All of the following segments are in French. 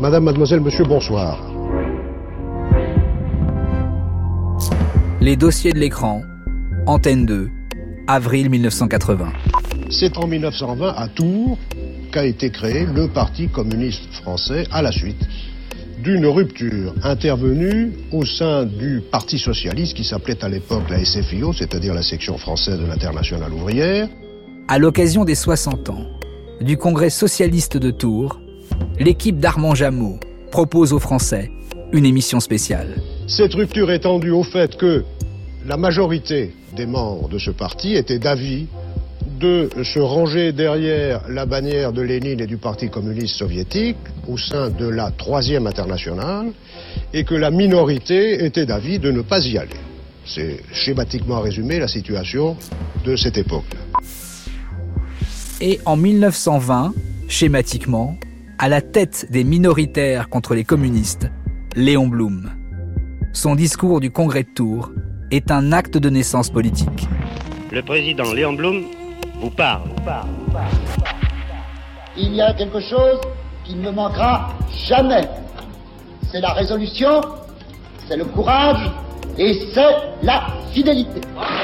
Madame, mademoiselle, monsieur, bonsoir. Les dossiers de l'écran, Antenne 2, avril 1980. C'est en 1920, à Tours, qu'a été créé le Parti communiste français à la suite d'une rupture intervenue au sein du Parti socialiste qui s'appelait à l'époque la SFIO, c'est-à-dire la section française de l'Internationale ouvrière. À l'occasion des 60 ans du Congrès socialiste de Tours, l'équipe d'Armand Jameau propose aux Français une émission spéciale. Cette rupture étant due au fait que la majorité des membres de ce parti étaient d'avis de se ranger derrière la bannière de Lénine et du Parti communiste soviétique au sein de la Troisième Internationale et que la minorité était d'avis de ne pas y aller. C'est schématiquement résumé la situation de cette époque. Et en 1920, schématiquement, à la tête des minoritaires contre les communistes, Léon Blum. Son discours du Congrès de Tours est un acte de naissance politique. Le président Léon Blum vous parle. Il y a quelque chose qui ne me manquera jamais. C'est la résolution, c'est le courage et c'est la fidélité.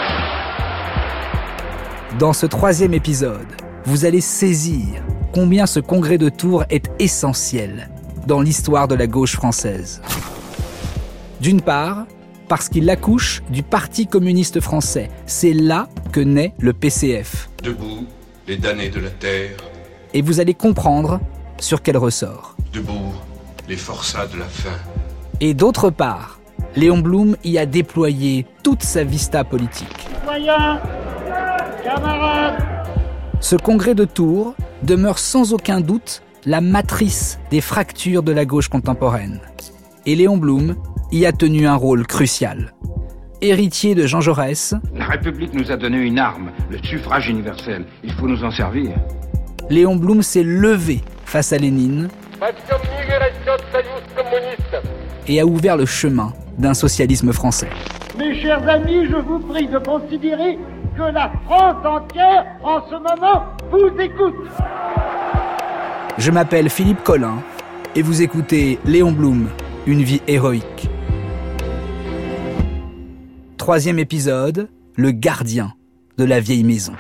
Dans ce troisième épisode, vous allez saisir combien ce congrès de Tours est essentiel dans l'histoire de la gauche française. D'une part, parce qu'il accouche du Parti communiste français. C'est là que naît le PCF. Debout, les damnés de la terre. Et vous allez comprendre sur quel ressort. Debout, les forçats de la faim. Et d'autre part, Léon Blum y a déployé toute sa vista politique. Citoyens, camarades, ce congrès de Tours demeure sans aucun doute la matrice des fractures de la gauche contemporaine. Et Léon Blum y a tenu un rôle crucial. Héritier de Jean Jaurès, la République nous a donné une arme, le suffrage universel. Il faut nous en servir. Léon Blum s'est levé face à Lénine et a ouvert le chemin d'un socialisme français. Mes chers amis, je vous prie de considérer que la France entière, en ce moment, vous écoute. Je m'appelle Philippe Collin et vous écoutez Léon Blum, une vie héroïque. Troisième épisode, le gardien de la vieille maison.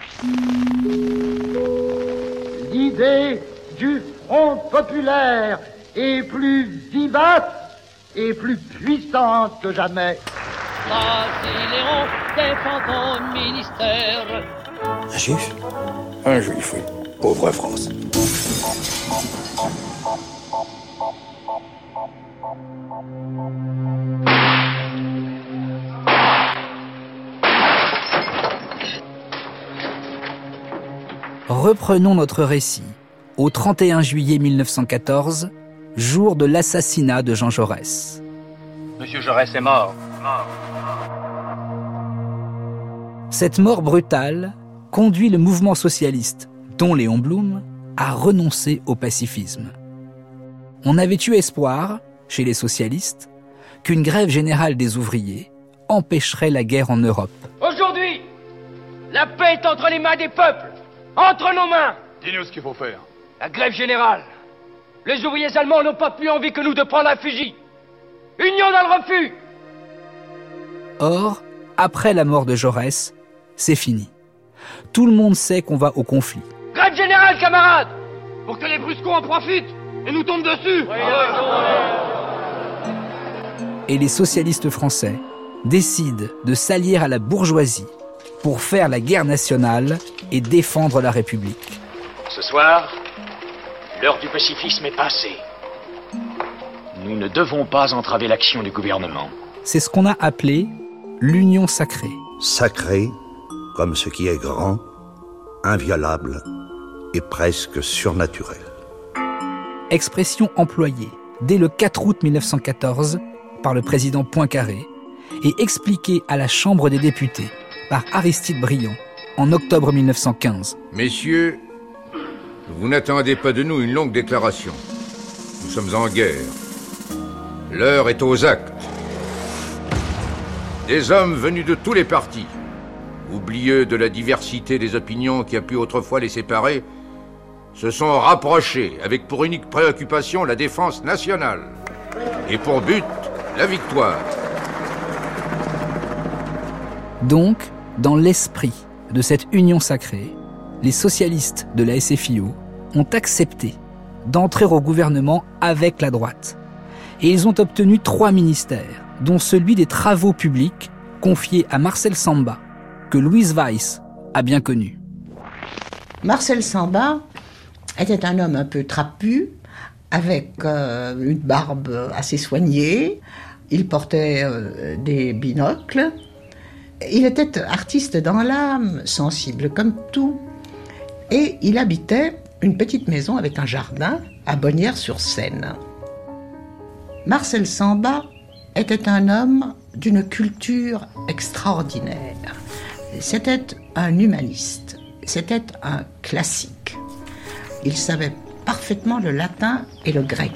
L'idée du Front populaire est plus vivace et plus puissante que jamais. Léon, défend ton ministère. Un juif ? Un juif, oui. Pauvre France. Reprenons notre récit au 31 juillet 1914, jour de l'assassinat de Jean Jaurès. Monsieur Jaurès est mort. Cette mort brutale conduit le mouvement socialiste, dont Léon Blum, à renoncer au pacifisme. On avait eu espoir, chez les socialistes, qu'une grève générale des ouvriers empêcherait la guerre en Europe. Aujourd'hui, la paix est entre les mains des peuples, entre nos mains. Dis-nous ce qu'il faut faire. La grève générale. Les ouvriers allemands n'ont pas plus envie que nous de prendre un fusil. Union dans le refus. Or, après la mort de Jaurès, c'est fini. Tout le monde sait qu'on va au conflit. Grève générale, camarades, pour que les bruscons en profitent et nous tombent dessus. Et les socialistes français décident de s'allier à la bourgeoisie pour faire la guerre nationale et défendre la République. Ce soir, l'heure du pacifisme est passée. Nous ne devons pas entraver l'action du gouvernement. C'est ce qu'on a appelé l'union sacrée. Sacré, comme ce qui est grand, inviolable et presque surnaturel. Expression employée dès le 4 août 1914 par le président Poincaré et expliquée à la Chambre des députés par Aristide Briand en octobre 1915. Messieurs, vous n'attendez pas de nous une longue déclaration. Nous sommes en guerre. L'heure est aux actes. Des hommes venus de tous les partis, oublieux de la diversité des opinions qui a pu autrefois les séparer, se sont rapprochés avec pour unique préoccupation la défense nationale et pour but la victoire. Donc, dans l'esprit de cette union sacrée, les socialistes de la SFIO ont accepté d'entrer au gouvernement avec la droite. Et ils ont obtenu 3 ministères, dont celui des travaux publics, confié à Marcel Samba, que Louise Weiss a bien connu. Marcel Samba était un homme un peu trapu, avec une barbe assez soignée. Il portait des binocles. Il était artiste dans l'âme, sensible comme tout. Et il habitait une petite maison avec un jardin à Bonnières-sur-Seine. Marcel Samba était un homme d'une culture extraordinaire. C'était un humaniste, c'était un classique. Il savait parfaitement le latin et le grec.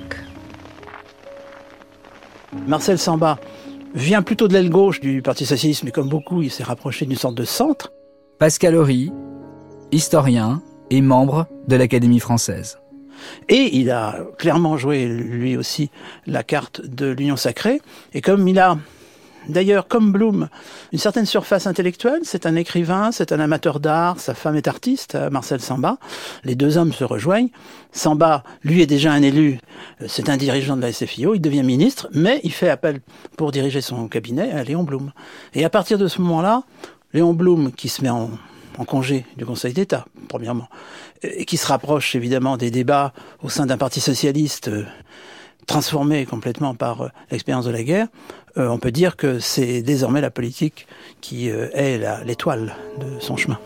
Marcel Samba vient plutôt de l'aile gauche du Parti socialiste, mais comme beaucoup, il s'est rapproché d'une sorte de centre. Pascal Horry, historien et membre de l'Académie française. Et il a clairement joué, lui aussi, la carte de l'union sacrée. Et comme il a, d'ailleurs, comme Blum, une certaine surface intellectuelle, c'est un écrivain, c'est un amateur d'art, sa femme est artiste, Marcel Samba. Les deux hommes se rejoignent. Samba, lui, est déjà un élu, c'est un dirigeant de la SFIO, il devient ministre, mais il fait appel pour diriger son cabinet à Léon Blum. Et à partir de ce moment-là, Léon Blum, qui se met en congé du Conseil d'État, premièrement, et qui se rapproche évidemment des débats au sein d'un parti socialiste transformé complètement par l'expérience de la guerre, on peut dire que c'est désormais la politique qui est l'étoile de son chemin.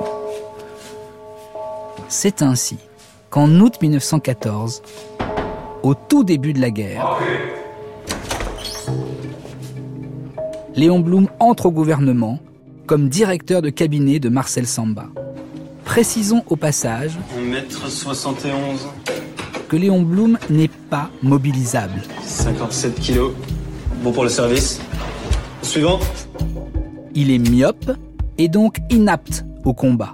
C'est ainsi qu'en août 1914, au tout début de la guerre, Léon Blum entre au gouvernement comme directeur de cabinet de Marcel Samba. Précisons au passage 1m71 que Léon Blum n'est pas mobilisable. 57 kilos, bon pour le service. Suivant. Il est myope et donc inapte au combat.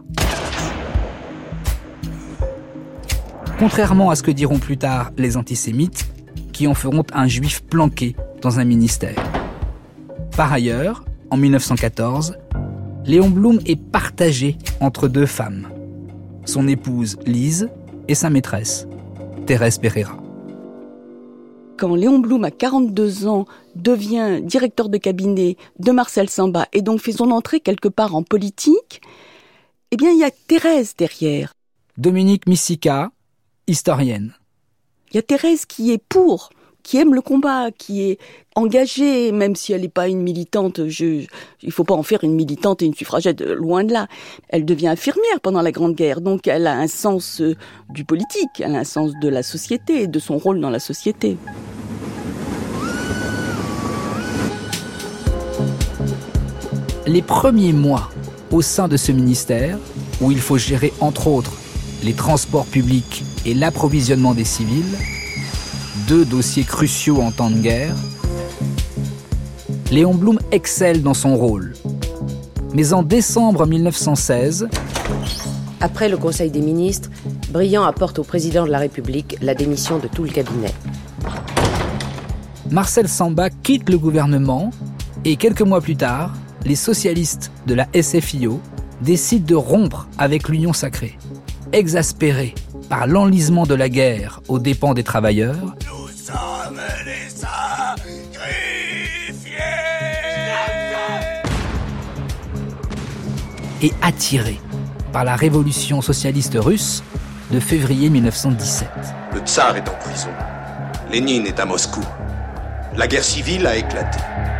Contrairement à ce que diront plus tard les antisémites, qui en feront un juif planqué dans un ministère. Par ailleurs, en 1914, Léon Blum est partagé entre 2 femmes. Son épouse Lise et sa maîtresse, Thérèse Pereira. Quand Léon Blum, à 42 ans, devient directeur de cabinet de Marcel Samba et donc fait son entrée quelque part en politique, eh bien, il y a Thérèse derrière. Dominique Missika, historienne. Il y a Thérèse qui est pour, qui aime le combat, qui est engagée, même si elle n'est pas une militante. Il ne faut pas en faire une militante et une suffragette, loin de là. Elle devient infirmière pendant la Grande Guerre, donc elle a un sens du politique, elle a un sens de la société, de son rôle dans la société. Les premiers mois au sein de ce ministère, où il faut gérer entre autres les transports publics et l'approvisionnement des civils, 2 dossiers cruciaux en temps de guerre, Léon Blum excelle dans son rôle. Mais en décembre 1916... Après le Conseil des ministres, Briand apporte au président de la République la démission de tout le cabinet. Marcel Samba quitte le gouvernement et quelques mois plus tard, les socialistes de la SFIO décident de rompre avec l'Union sacrée. Exaspérés par l'enlisement de la guerre aux dépens des travailleurs, nous sommes les sacrifiés. Et attirés par la révolution socialiste russe de février 1917. Le tsar est en prison. Lénine est à Moscou. La guerre civile a éclaté.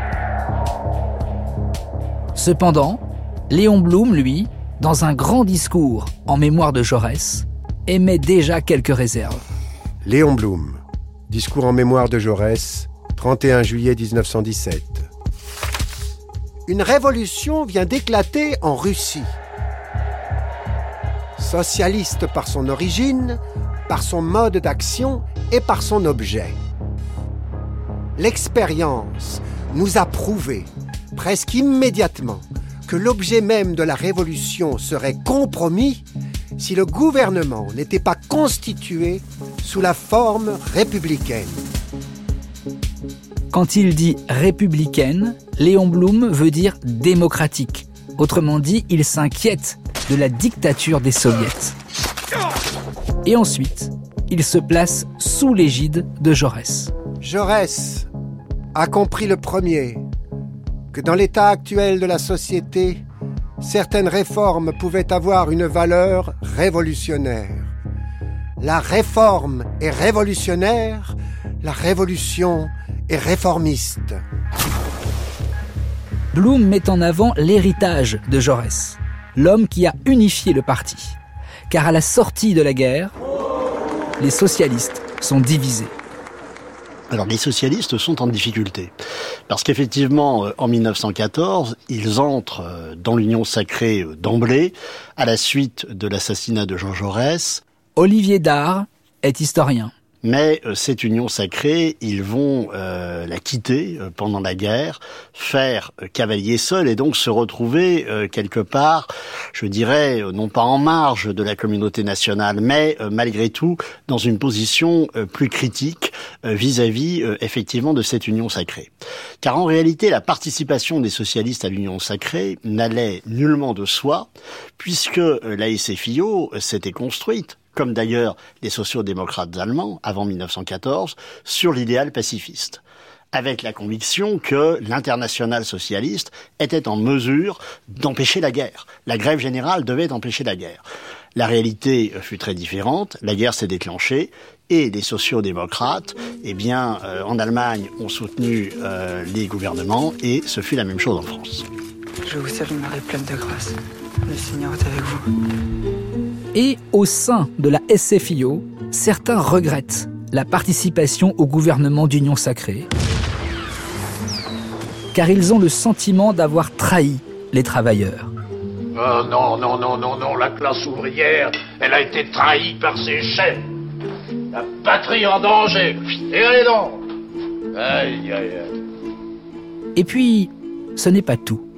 Cependant, Léon Blum, lui, dans un grand discours en mémoire de Jaurès, émet déjà quelques réserves. Léon Blum, discours en mémoire de Jaurès, 31 juillet 1917. Une révolution vient d'éclater en Russie. Socialiste par son origine, par son mode d'action et par son objet. L'expérience nous a prouvé, presque immédiatement, que l'objet même de la révolution serait compromis si le gouvernement n'était pas constitué sous la forme républicaine. Quand il dit républicaine, Léon Blum veut dire démocratique. Autrement dit, il s'inquiète de la dictature des soviets. Et ensuite, il se place sous l'égide de Jaurès. Jaurès a compris le premier que dans l'état actuel de la société, certaines réformes pouvaient avoir une valeur révolutionnaire. La réforme est révolutionnaire, la révolution est réformiste. Blum met en avant l'héritage de Jaurès, l'homme qui a unifié le parti. Car à la sortie de la guerre, les socialistes sont divisés. Alors les socialistes sont en difficulté, parce qu'effectivement, en 1914, ils entrent dans l'Union sacrée d'emblée, à la suite de l'assassinat de Jean Jaurès. Olivier Dard est historien. Mais cette union sacrée, ils vont la quitter pendant la guerre, faire cavalier seul et donc se retrouver quelque part, je dirais, non pas en marge de la communauté nationale, mais malgré tout dans une position plus critique vis-à-vis effectivement de cette union sacrée. Car en réalité, la participation des socialistes à l'union sacrée n'allait nullement de soi, puisque la SFIO s'était construite, comme d'ailleurs les sociaux-démocrates allemands, avant 1914, sur l'idéal pacifiste, avec la conviction que l'internationale socialiste était en mesure d'empêcher la guerre. La grève générale devait empêcher la guerre. La réalité fut très différente, la guerre s'est déclenchée, et les sociaux-démocrates, en Allemagne, ont soutenu les gouvernements, et ce fut la même chose en France. Je vous salue Marie pleine de grâce. Le Seigneur est avec vous. Et au sein de la SFIO, certains regrettent la participation au gouvernement d'union sacrée, car ils ont le sentiment d'avoir trahi les travailleurs. Oh non, non, non, non, non, la classe ouvrière, elle a été trahie par ses chefs. La patrie en danger. Et allez donc. Aïe, aïe, aïe. Et puis, ce n'est pas tout.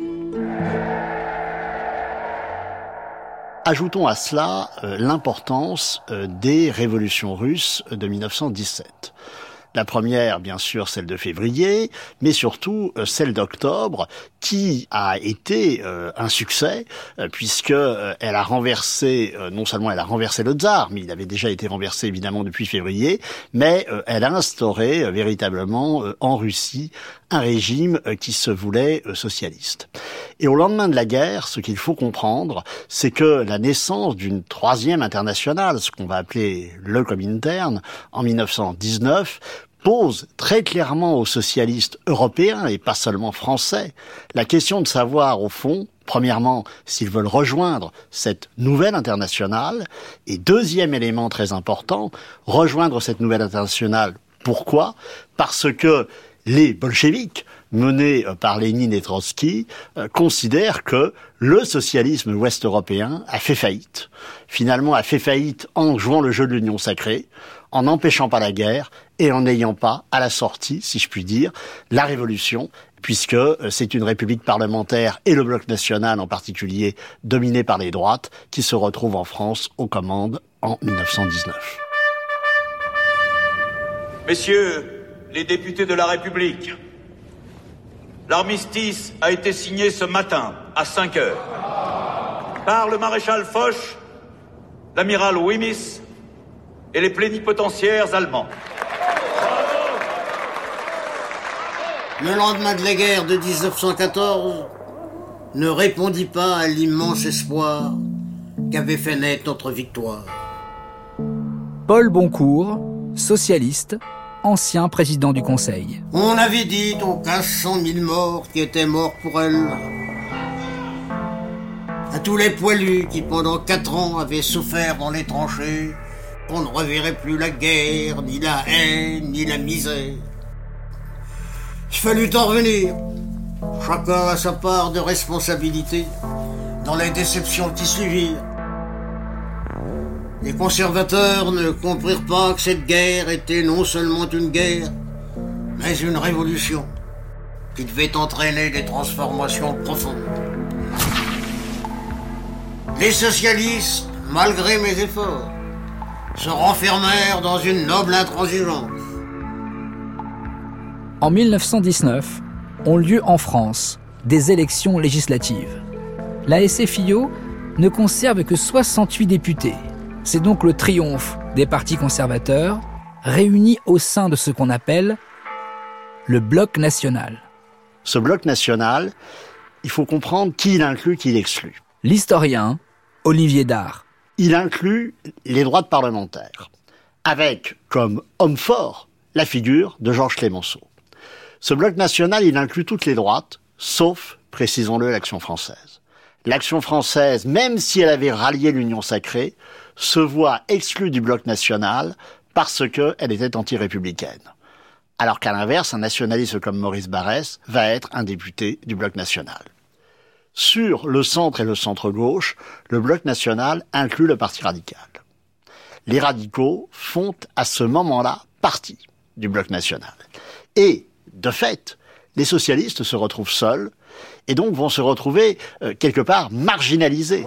Ajoutons à cela l'importance des révolutions russes de 1917. La première, bien sûr, celle de février, mais surtout celle d'octobre, qui a été un succès, puisque elle a renversé, non seulement elle a renversé le tsar, mais il avait déjà été renversé évidemment depuis février, mais elle a instauré véritablement en Russie un régime qui se voulait socialiste. Et au lendemain de la guerre, ce qu'il faut comprendre, c'est que la naissance d'une troisième internationale, ce qu'on va appeler le Comintern, en 1919, pose très clairement aux socialistes européens, et pas seulement français, la question de savoir, au fond, premièrement, s'ils veulent rejoindre cette nouvelle internationale, et deuxième élément très important, rejoindre cette nouvelle internationale. Pourquoi ? Parce que les bolcheviks, menés par Lénine et Trotsky, considèrent que le socialisme ouest-européen a fait faillite. Finalement, a fait faillite en jouant le jeu de l'union sacrée, en n'empêchant pas la guerre et en n'ayant pas, à la sortie, si je puis dire, la révolution, puisque c'est une république parlementaire et le bloc national en particulier, dominé par les droites, qui se retrouvent en France aux commandes en 1919. Messieurs les députés de la République, l'armistice a été signé ce matin à 5 heures par le maréchal Foch, l'amiral Wimmis et les plénipotentiaires allemands. Le lendemain de la guerre de 1914 ne répondit pas à l'immense espoir qu'avait fait naître notre victoire. Paul Boncourt, socialiste, ancien président du Conseil. On avait dit aux 1500 000 morts qui étaient morts pour elle, à tous les poilus qui pendant 4 ans avaient souffert dans les tranchées, qu'on ne reverrait plus la guerre, ni la haine, ni la misère. Il fallut en revenir. Chacun a sa part de responsabilité dans les déceptions qui suivirent. Les conservateurs ne comprirent pas que cette guerre était non seulement une guerre, mais une révolution qui devait entraîner des transformations profondes. Les socialistes malgré mes efforts, se renfermèrent dans une noble intransigeance. En 1919, ont lieu en France des élections législatives. La SFIO ne conserve que 68 députés. C'est donc le triomphe des partis conservateurs réunis au sein de ce qu'on appelle le Bloc national. Ce Bloc national, il faut comprendre qui il inclut, qui il exclut. L'historien Olivier Dard. Il inclut les droites parlementaires, avec comme homme fort la figure de Georges Clemenceau. Ce Bloc national, il inclut toutes les droites, sauf, précisons-le, l'Action française. L'Action française, même si elle avait rallié l'Union sacrée, se voit exclue du Bloc national parce qu'elle était anti-républicaine. Alors qu'à l'inverse, un nationaliste comme Maurice Barrès va être un député du Bloc national. Sur le centre et le centre-gauche, le Bloc national inclut le Parti radical. Les radicaux font à ce moment-là partie du Bloc national. Et, de fait, les socialistes se retrouvent seuls et donc vont se retrouver quelque part marginalisés.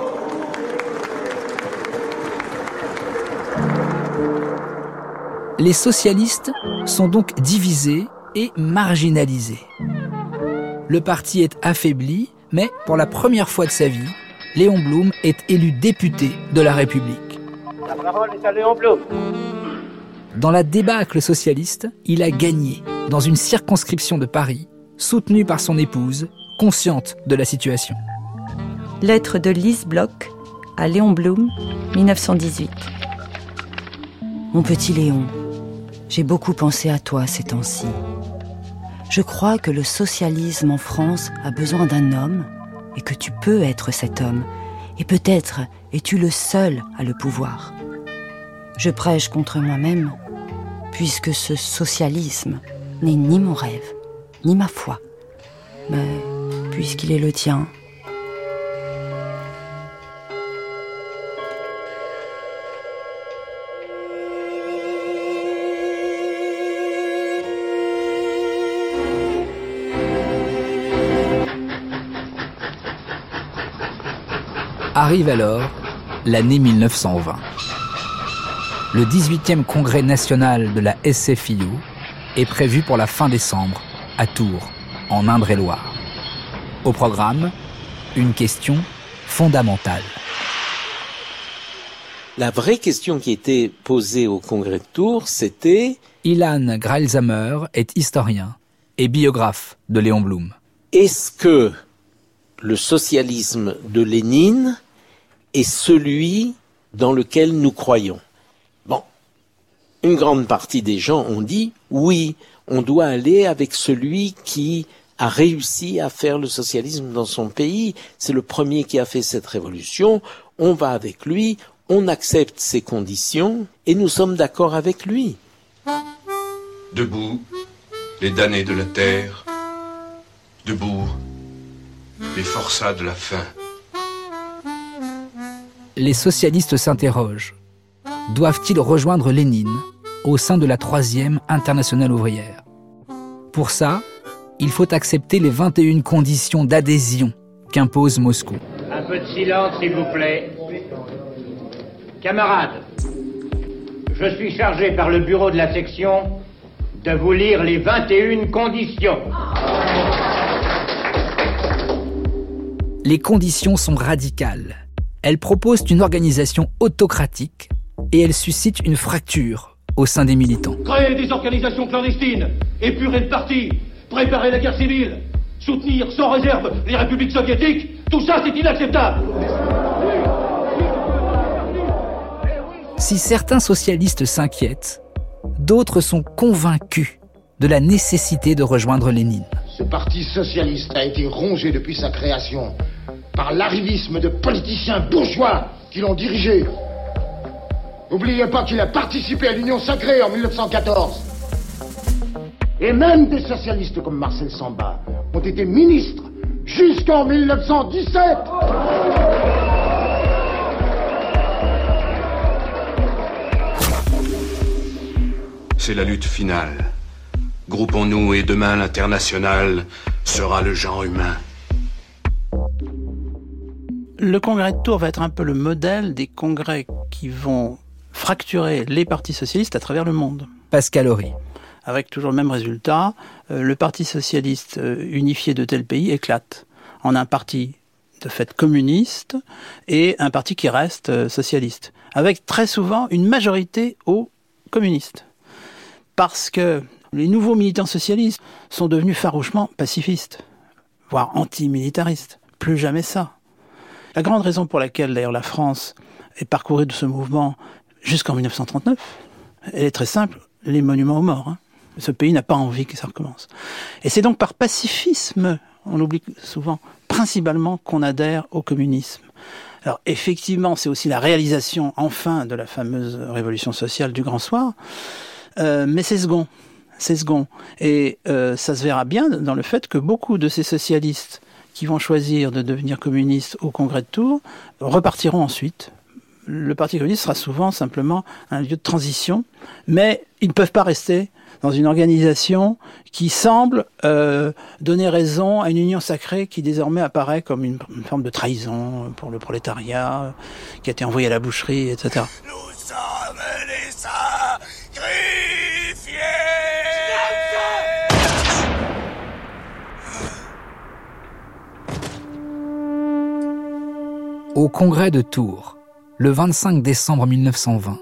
Les socialistes sont donc divisés et marginalisés. Le parti est affaibli, mais pour la première fois de sa vie, Léon Blum est élu député de la République. La parole est à Léon Blum. Dans la débâcle socialiste, il a gagné dans une circonscription de Paris, soutenu par son épouse, consciente de la situation. Lettre de Lise Bloch à Léon Blum, 1918. Mon petit Léon, j'ai beaucoup pensé à toi ces temps-ci. Je crois que le socialisme en France a besoin d'un homme et que tu peux être cet homme. Et peut-être es-tu le seul à le pouvoir. Je prêche contre moi-même, puisque ce socialisme n'est ni mon rêve, ni ma foi. Mais puisqu'il est le tien, Arrive alors l'année 1920. Le 18e congrès national de la SFIO est prévu pour la fin décembre, à Tours, en Indre-et-Loire. Au programme, une question fondamentale. La vraie question qui était posée au congrès de Tours, c'était... Ilan Greilsheimer est historien et biographe de Léon Blum. Est-ce que le socialisme de Lénine est celui dans lequel nous croyons? Bon, une grande partie des gens ont dit oui, on doit aller avec celui qui a réussi à faire le socialisme dans son pays. C'est le premier qui a fait cette révolution. On va avec lui, on accepte ses conditions et nous sommes d'accord avec lui. Debout, les damnés de la terre. Debout, les forçats de la faim. Les socialistes s'interrogent. Doivent-ils rejoindre Lénine au sein de la 3e Internationale ouvrière? Pour ça, il faut accepter les 21 conditions d'adhésion qu'impose Moscou. Un peu de silence, s'il vous plaît. Camarades, je suis chargé par le bureau de la section de vous lire les 21 conditions. Les conditions sont radicales. Elles proposent une organisation autocratique et elles suscitent une fracture au sein des militants. Créer des organisations clandestines, épurer le parti, préparer la guerre civile, soutenir sans réserve les républiques soviétiques, tout ça c'est inacceptable. Si certains socialistes s'inquiètent, d'autres sont convaincus de la nécessité de rejoindre Lénine. Ce parti socialiste a été rongé depuis sa création par l'arrivisme de politiciens bourgeois qui l'ont dirigé. N'oubliez pas qu'il a participé à l'Union sacrée en 1914. Et même des socialistes comme Marcel Samba ont été ministres jusqu'en 1917. C'est la lutte finale. Groupons-nous et demain l'international sera le genre humain. Le congrès de Tours va être un peu le modèle des congrès qui vont fracturer les partis socialistes à travers le monde. Pascal Horry. Avec toujours le même résultat, le parti socialiste unifié de tel pays éclate en un parti de fait communiste et un parti qui reste socialiste, avec très souvent une majorité aux communistes. Parce que les nouveaux militants socialistes sont devenus farouchement pacifistes, voire anti-militaristes. Plus jamais ça. La grande raison pour laquelle d'ailleurs la France est parcourue de ce mouvement jusqu'en 1939, elle est très simple, les monuments aux morts. Ce pays n'a pas envie que ça recommence. Et c'est donc par pacifisme, on l'oublie souvent, principalement qu'on adhère au communisme. Alors effectivement, c'est aussi la réalisation enfin de la fameuse révolution sociale du Grand Soir, mais c'est second. Et ça se verra bien dans le fait que beaucoup de ces socialistes qui vont choisir de devenir communistes au Congrès de Tours repartiront ensuite. Le Parti communiste sera souvent simplement un lieu de transition, mais ils ne peuvent pas rester dans une organisation qui semble donner raison à une union sacrée qui désormais apparaît comme une forme de trahison pour le prolétariat, qui a été envoyé à la boucherie, etc. Nous sommes les sacrifiés. Au congrès de Tours, le 25 décembre 1920,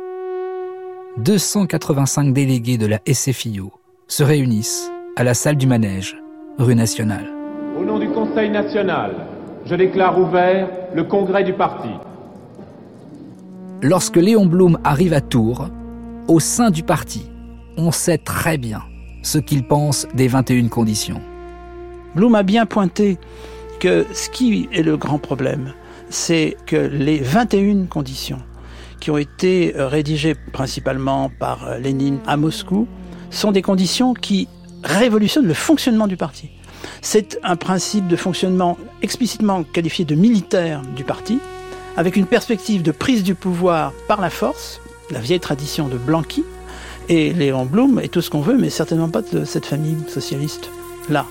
285 délégués de la SFIO se réunissent à la salle du Manège, rue Nationale. Au nom du Conseil national, je déclare ouvert le congrès du parti. Lorsque Léon Blum arrive à Tours, au sein du parti, on sait très bien ce qu'il pense des 21 conditions. Blum a bien pointé que ce qui est le grand problème, c'est que les 21 conditions qui ont été rédigées principalement par Lénine à Moscou sont des conditions qui révolutionnent le fonctionnement du parti. C'est un principe de fonctionnement explicitement qualifié de militaire du parti, avec une perspective de prise du pouvoir par la force, la vieille tradition de Blanqui, et Léon Blum est tout ce qu'on veut, mais certainement pas de cette famille socialiste-là.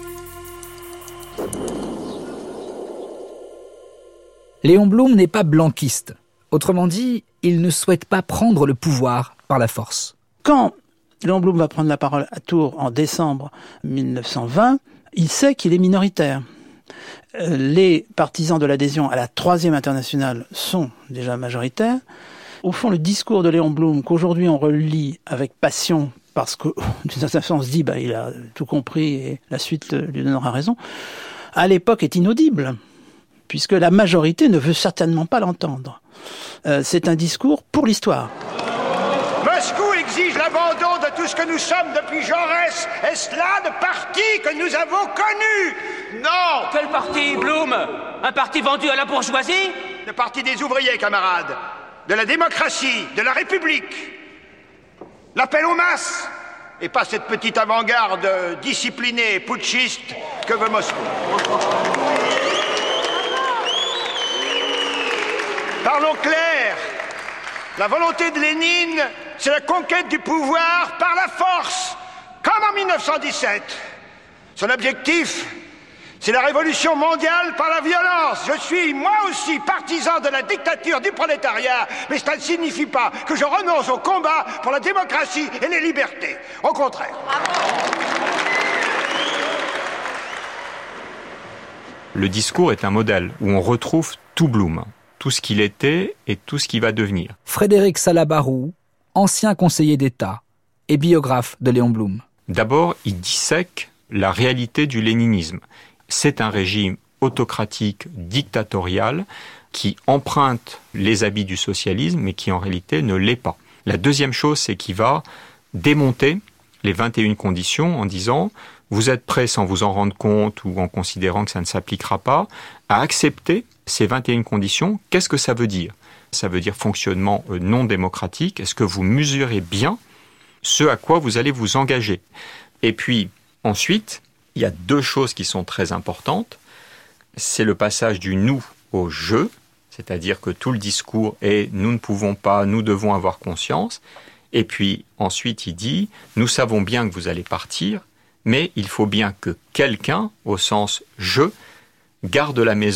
Léon Blum n'est pas blanquiste. Autrement dit, il ne souhaite pas prendre le pouvoir par la force. Quand Léon Blum va prendre la parole à Tours en décembre 1920, il sait qu'il est minoritaire. Les partisans de l'adhésion à la Troisième Internationale sont déjà majoritaires. Au fond, le discours de Léon Blum, qu'aujourd'hui on relit avec passion, parce que d'une certaine façon on se dit il a tout compris et la suite lui donnera raison, à l'époque est inaudible, puisque la majorité ne veut certainement pas l'entendre. C'est un discours pour l'histoire. Moscou exige l'abandon de tout ce que nous sommes depuis Jaurès. Est-ce là le parti que nous avons connu? Non! Quel parti, Blum? Un parti vendu à la bourgeoisie? Le parti des ouvriers, camarades. De la démocratie, de la République. L'appel aux masses. Et pas cette petite avant-garde disciplinée et putschiste que veut Moscou. Parlons clair. La volonté de Lénine, c'est la conquête du pouvoir par la force, comme en 1917. Son objectif, c'est la révolution mondiale par la violence. Je suis, moi aussi, partisan de la dictature du prolétariat, mais cela ne signifie pas que je renonce au combat pour la démocratie et les libertés. Au contraire. Le discours est un modèle où on retrouve tout Blum, tout ce qu'il était et tout ce qu'il va devenir. Frédéric Salabarou, ancien conseiller d'État et biographe de Léon Blum. D'abord, il dissèque la réalité du léninisme. C'est un régime autocratique, dictatorial, qui emprunte les habits du socialisme, mais qui en réalité ne l'est pas. La deuxième chose, c'est qu'il va démonter les 21 conditions en disant « vous êtes prêts, sans vous en rendre compte ou en considérant que ça ne s'appliquera pas, à accepter ces 21 conditions. Qu'est-ce que ça veut dire ? Ça veut dire fonctionnement non démocratique. Est-ce que vous mesurez bien ce à quoi vous allez vous engager ? Et puis, ensuite, il y a deux choses qui sont très importantes. C'est le passage du « nous » au « je », c'est-à-dire que tout le discours est « nous ne pouvons pas, nous devons avoir conscience ». Et puis, ensuite, il dit « nous savons bien que vous allez partir, mais il faut bien que quelqu'un, au sens « je », garde la maison ».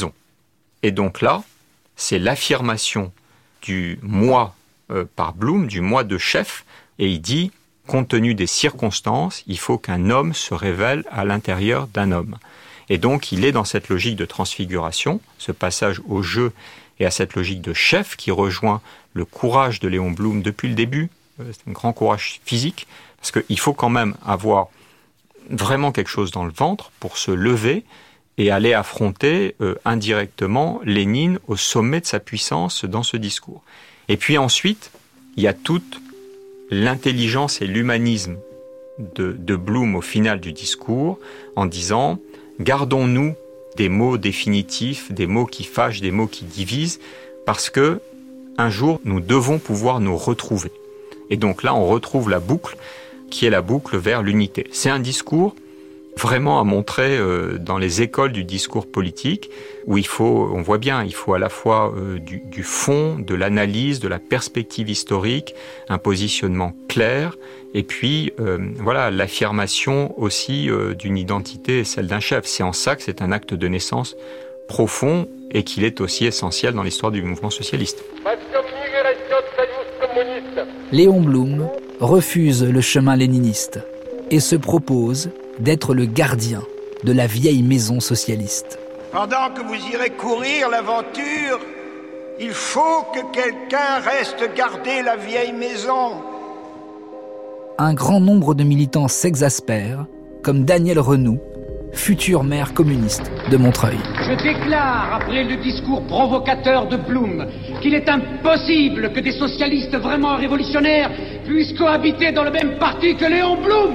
Et donc là, c'est l'affirmation du moi par Blum, du moi de chef, et il dit, compte tenu des circonstances, il faut qu'un homme se révèle à l'intérieur d'un homme. Et donc, il est dans cette logique de transfiguration, ce passage au jeu et à cette logique de chef qui rejoint le courage de Léon Blum depuis le début. C'est un grand courage physique, parce qu'il faut quand même avoir vraiment quelque chose dans le ventre pour se lever et aller affronter indirectement Lénine au sommet de sa puissance dans ce discours. Et puis ensuite, il y a toute l'intelligence et l'humanisme de Blum au final du discours, en disant « Gardons-nous des mots définitifs, des mots qui fâchent, des mots qui divisent, parce que un jour, nous devons pouvoir nous retrouver. » Et donc là, on retrouve la boucle, qui est la boucle vers l'unité. C'est un discours vraiment à montrer dans les écoles du discours politique, où on voit bien, il faut à la fois du fond, de l'analyse, de la perspective historique, un positionnement clair, et puis l'affirmation aussi d'une identité, celle d'un chef. C'est en ça que c'est un acte de naissance profond et qu'il est aussi essentiel dans l'histoire du mouvement socialiste. Léon Blum refuse le chemin léniniste et se propose d'être le gardien de la vieille maison socialiste. Pendant que vous irez courir l'aventure, il faut que quelqu'un reste garder la vieille maison. Un grand nombre de militants s'exaspèrent, comme Daniel Renoux, futur maire communiste de Montreuil. Je déclare, après le discours provocateur de Blum, qu'il est impossible que des socialistes vraiment révolutionnaires puissent cohabiter dans le même parti que Léon Blum.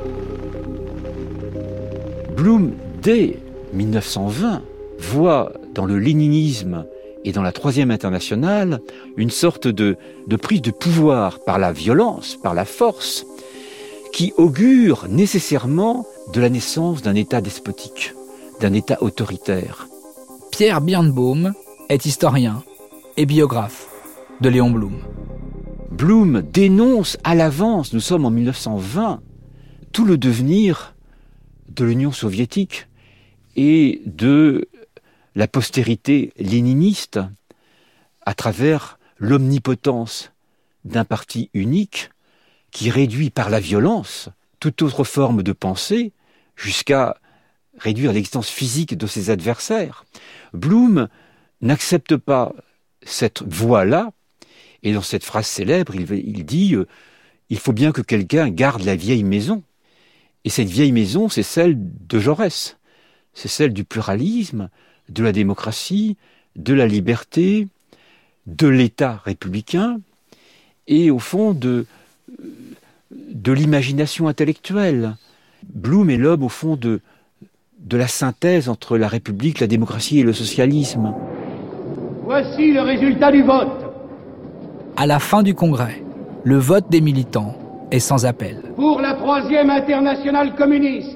Blum, dès 1920, voit dans le léninisme et dans la Troisième Internationale une sorte de prise de pouvoir par la violence, par la force, qui augure nécessairement de la naissance d'un État despotique, d'un État autoritaire. Pierre Birnbaum est historien et biographe de Léon Blum. Blum dénonce à l'avance, nous sommes en 1920, tout le devenir de l'Union soviétique et de la postérité léniniste à travers l'omnipotence d'un parti unique qui réduit par la violence toute autre forme de pensée jusqu'à réduire l'existence physique de ses adversaires. Blum n'accepte pas cette voie-là, et dans cette phrase célèbre, il dit « Il faut bien que quelqu'un garde la vieille maison ». Et cette vieille maison, c'est celle de Jaurès, c'est celle du pluralisme, de la démocratie, de la liberté, de l'État républicain, et au fond de l'imagination intellectuelle. Blum est l'homme, au fond, de la synthèse entre la République, la démocratie et le socialisme. Voici le résultat du vote. À la fin du congrès, le vote des militants est sans appel. Pour la Troisième Internationale communiste,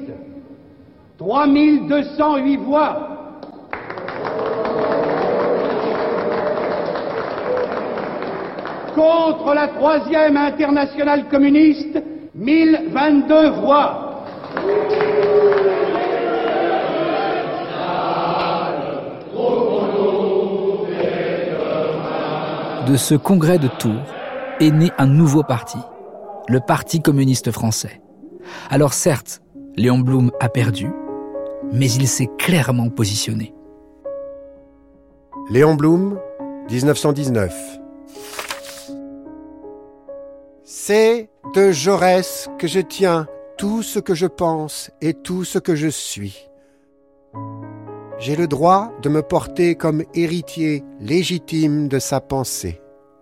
3208 voix. Contre la Troisième Internationale communiste, 1022 voix. De ce congrès de Tours est né un nouveau parti, le Parti communiste français. Alors certes, Léon Blum a perdu, mais il s'est clairement positionné. Léon Blum, 1919. C'est de Jaurès que je tiens tout ce que je pense et tout ce que je suis. J'ai le droit de me porter comme héritier légitime de sa pensée.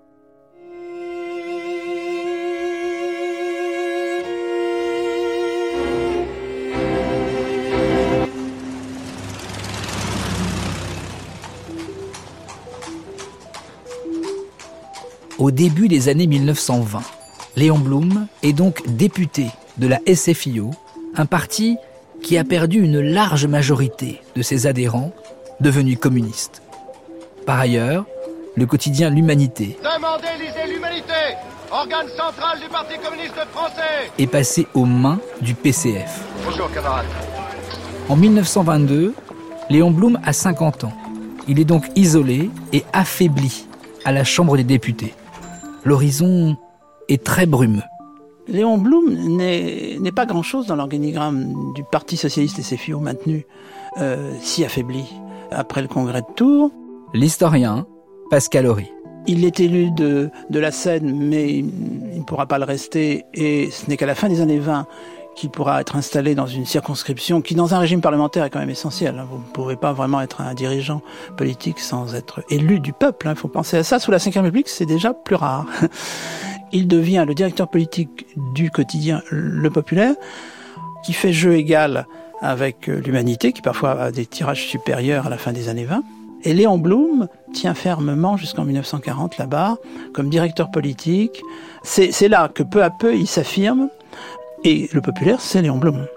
Au début des années 1920, Léon Blum est donc député de la SFIO, un parti qui a perdu une large majorité de ses adhérents devenus communistes. Par ailleurs, le quotidien L'Humanité Demandez, lisez l'Humanité, organe central du Parti communiste français, est passé aux mains du PCF. Bonjour camarades. En 1922, Léon Blum a 50 ans. Il est donc isolé et affaibli à la Chambre des députés. L'horizon est très brumeux. Léon Blum n'est pas grand-chose dans l'organigramme du Parti socialiste et ses filles maintenus, si affaibli après le congrès de Tours. L'historien Pascal Horry. Il est élu de la Seine, mais il ne pourra pas le rester, et ce n'est qu'à la fin des années 20 qu'il pourra être installé dans une circonscription qui, dans un régime parlementaire, est quand même essentielle. Vous ne pouvez pas vraiment être un dirigeant politique sans être élu du peuple. Il faut penser à ça. Sous la Ve République, c'est déjà plus rare. Il devient le directeur politique du quotidien Le Populaire, qui fait jeu égal avec l'Humanité, qui parfois a des tirages supérieurs à la fin des années 20. Et Léon Blum tient fermement jusqu'en 1940 là-bas, comme directeur politique. C'est là que peu à peu il s'affirme. Et Le Populaire, c'est Léon Blum.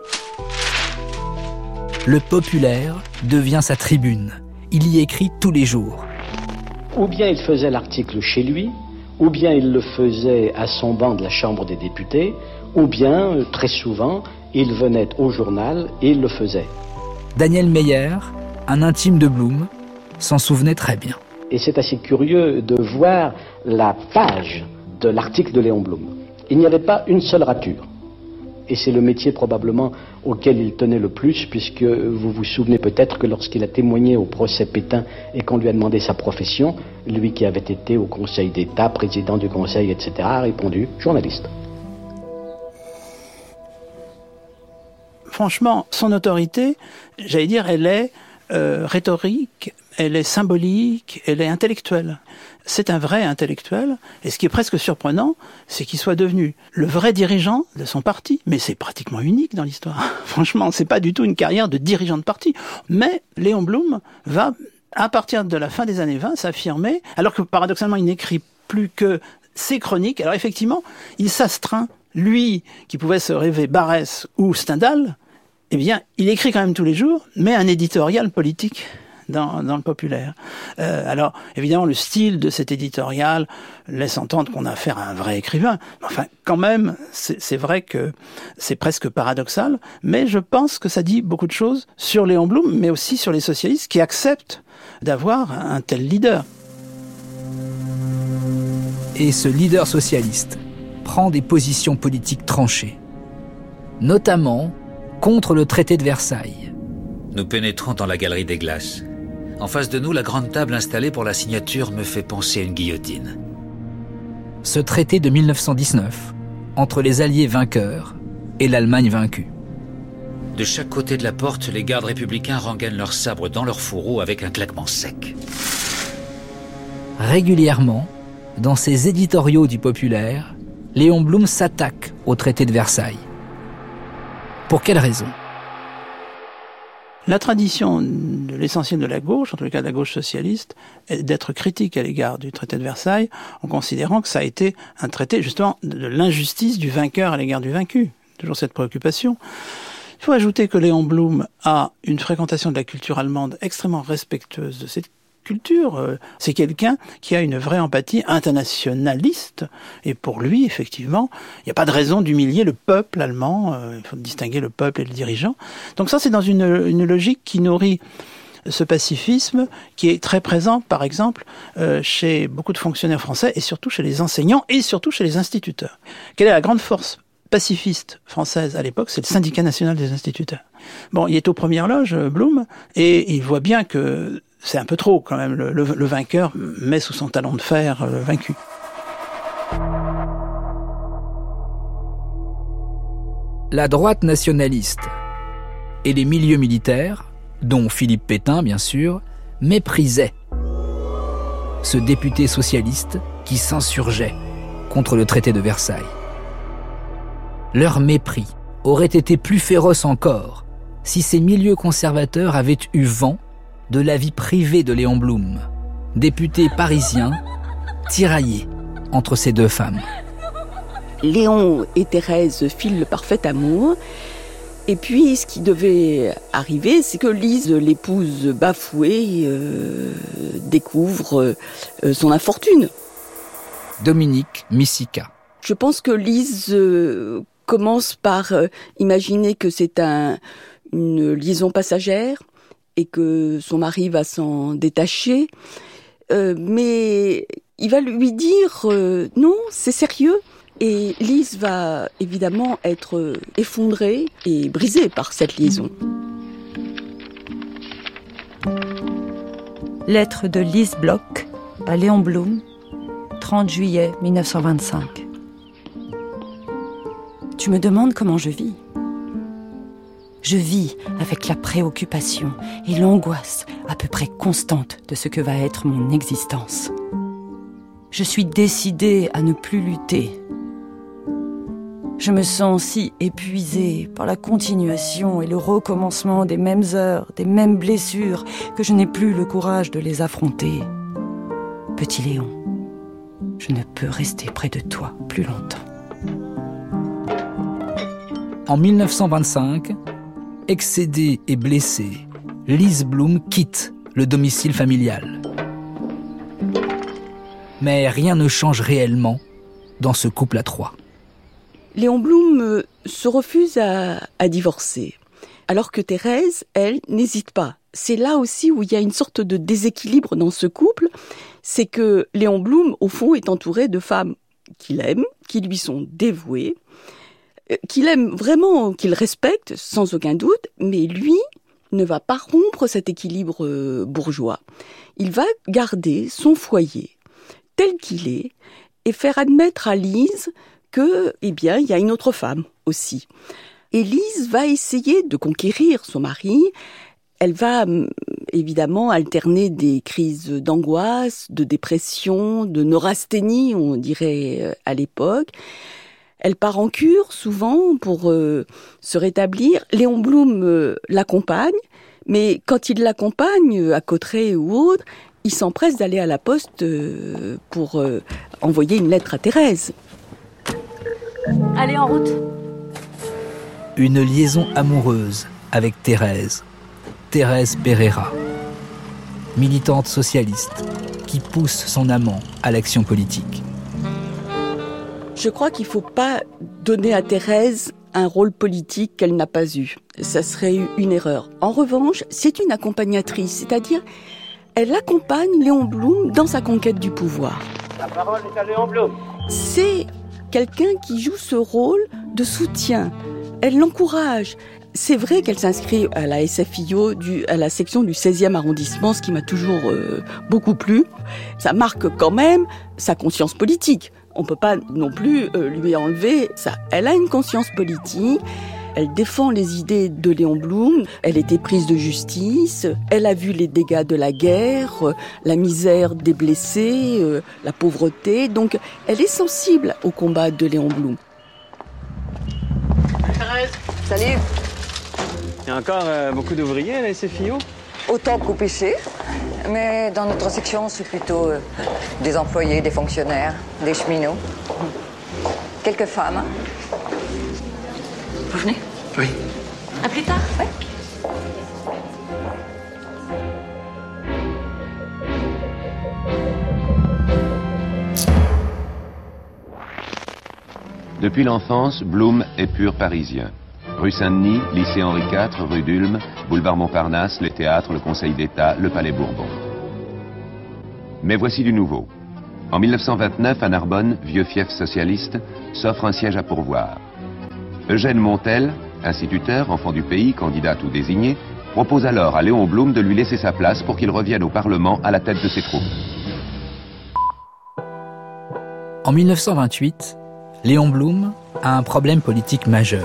Le Populaire devient sa tribune. Il y écrit tous les jours. Ou bien il faisait l'article chez lui, ou bien il le faisait à son banc de la Chambre des députés, ou bien, très souvent, il venait au journal et il le faisait. Daniel Meyer, un intime de Blum, s'en souvenait très bien. Et c'est assez curieux de voir la page de l'article de Léon Blum. Il n'y avait pas une seule rature. Et c'est le métier probablement auquel il tenait le plus, puisque vous vous souvenez peut-être que lorsqu'il a témoigné au procès Pétain et qu'on lui a demandé sa profession, lui qui avait été au Conseil d'État, président du Conseil, etc., a répondu « journaliste ». Franchement, son autorité, j'allais dire, elle est rhétorique, elle est symbolique, elle est intellectuelle. C'est un vrai intellectuel, et ce qui est presque surprenant, c'est qu'il soit devenu le vrai dirigeant de son parti. Mais c'est pratiquement unique dans l'histoire. Franchement, c'est pas du tout une carrière de dirigeant de parti. Mais Léon Blum va, à partir de la fin des années 20, s'affirmer, alors que paradoxalement, il n'écrit plus que ses chroniques. Alors effectivement, il s'astreint, lui, qui pouvait se rêver Barrès ou Stendhal, eh bien, il écrit quand même tous les jours, mais un éditorial politique dans le Populaire. Alors, évidemment, le style de cet éditorial laisse entendre qu'on a affaire à un vrai écrivain. Enfin, quand même, c'est vrai que c'est presque paradoxal, mais je pense que ça dit beaucoup de choses sur Léon Blum, mais aussi sur les socialistes qui acceptent d'avoir un tel leader. Et ce leader socialiste prend des positions politiques tranchées, notamment contre le traité de Versailles. Nous pénétrons dans la galerie des glaces. En face de nous, la grande table installée pour la signature me fait penser à une guillotine. Ce traité de 1919, entre les Alliés vainqueurs et l'Allemagne vaincue. De chaque côté de la porte, les gardes républicains rengainent leurs sabres dans leurs fourreaux avec un claquement sec. Régulièrement, dans ses éditoriaux du Populaire, Léon Blum s'attaque au traité de Versailles. Pour quelle raison ? La tradition de l'essentiel de la gauche, en tout cas de la gauche socialiste, est d'être critique à l'égard du traité de Versailles, en considérant que ça a été un traité justement de l'injustice du vainqueur à l'égard du vaincu. Toujours cette préoccupation. Il faut ajouter que Léon Blum a une fréquentation de la culture allemande extrêmement respectueuse de cette culture. C'est quelqu'un qui a une vraie empathie internationaliste, et pour lui, effectivement, il n'y a pas de raison d'humilier le peuple allemand. Il faut distinguer le peuple et le dirigeant. Donc ça, c'est dans une logique qui nourrit ce pacifisme qui est très présent, par exemple, chez beaucoup de fonctionnaires français, et surtout chez les enseignants, et surtout chez les instituteurs. Quelle est la grande force pacifiste française à l'époque? C'est le syndicat national des instituteurs. Bon, il est aux premières loges, Blum, et il voit bien que c'est un peu trop, quand même. Le vainqueur met sous son talon de fer le vaincu. La droite nationaliste et les milieux militaires, dont Philippe Pétain, bien sûr, méprisaient ce député socialiste qui s'insurgeait contre le traité de Versailles. Leur mépris aurait été plus féroce encore si ces milieux conservateurs avaient eu vent de la vie privée de Léon Blum, député parisien, tiraillé entre ces deux femmes. Léon et Thérèse filent le parfait amour. Et puis, ce qui devait arriver, c'est que Lise, l'épouse bafouée, découvre son infortune. Dominique Missika. Je pense que Lise commence par imaginer que c'est une liaison passagère, et que son mari va s'en détacher. Mais il va lui dire non, c'est sérieux. Et Lise va évidemment être effondrée et brisée par cette liaison. Lettre de Lise Bloch à Léon Blum, 30 juillet 1925. Tu me demandes comment je vis. Je vis avec la préoccupation et l'angoisse à peu près constante de ce que va être mon existence. Je suis décidée à ne plus lutter. Je me sens si épuisée par la continuation et le recommencement des mêmes heures, des mêmes blessures, que je n'ai plus le courage de les affronter. Petit Léon, je ne peux rester près de toi plus longtemps. En 1925, excédée et blessée, Lise Blum quitte le domicile familial. Mais rien ne change réellement dans ce couple à trois. Léon Blum se refuse à divorcer, alors que Thérèse, elle, n'hésite pas. C'est là aussi où il y a une sorte de déséquilibre dans ce couple, c'est que Léon Blum, au fond, est entouré de femmes qu'il aime, qui lui sont dévouées, qu'il aime vraiment, qu'il respecte, sans aucun doute, mais lui ne va pas rompre cet équilibre bourgeois. Il va garder son foyer tel qu'il est et faire admettre à Lise que, il y a une autre femme aussi. Et Lise va essayer de conquérir son mari. Elle va évidemment alterner des crises d'angoisse, de dépression, de neurasthénie, on dirait à l'époque. Elle part en cure souvent pour se rétablir. Léon Blum l'accompagne, mais quand il l'accompagne à Cauterets ou autre, il s'empresse d'aller à la poste pour envoyer une lettre à Thérèse. Allez, en route. Une liaison amoureuse avec Thérèse Pereira, militante socialiste qui pousse son amant à l'action politique. Je crois qu'il ne faut pas donner à Thérèse un rôle politique qu'elle n'a pas eu. Ça serait une erreur. En revanche, c'est une accompagnatrice, c'est-à-dire elle accompagne Léon Blum dans sa conquête du pouvoir. La parole est à Léon Blum. C'est quelqu'un qui joue ce rôle de soutien. Elle l'encourage. C'est vrai qu'elle s'inscrit à la SFIO, à la section du 16e arrondissement, ce qui m'a toujours beaucoup plu. Ça marque quand même sa conscience politique. On ne peut pas non plus lui enlever ça. Elle a une conscience politique. Elle défend les idées de Léon Blum. Elle était prise de justice. Elle a vu les dégâts de la guerre, la misère des blessés, la pauvreté. Donc, elle est sensible au combat de Léon Blum. Thérèse. Salut. Il y a encore beaucoup d'ouvriers à la SFIO? Autant qu'au PC, mais dans notre section, c'est plutôt des employés, des fonctionnaires, des cheminots. Quelques femmes. Vous venez? Oui. À plus tard, oui. Depuis l'enfance, Blum est pur parisien. Rue Saint-Denis, lycée Henri IV, rue d'Ulm, boulevard Montparnasse, les théâtres, le Conseil d'État, le Palais Bourbon. Mais voici du nouveau. En 1929, à Narbonne, vieux fief socialiste, s'offre un siège à pourvoir. Eugène Montel, instituteur, enfant du pays, candidat tout désigné, propose alors à Léon Blum de lui laisser sa place pour qu'il revienne au Parlement à la tête de ses troupes. En 1928, Léon Blum a un problème politique majeur.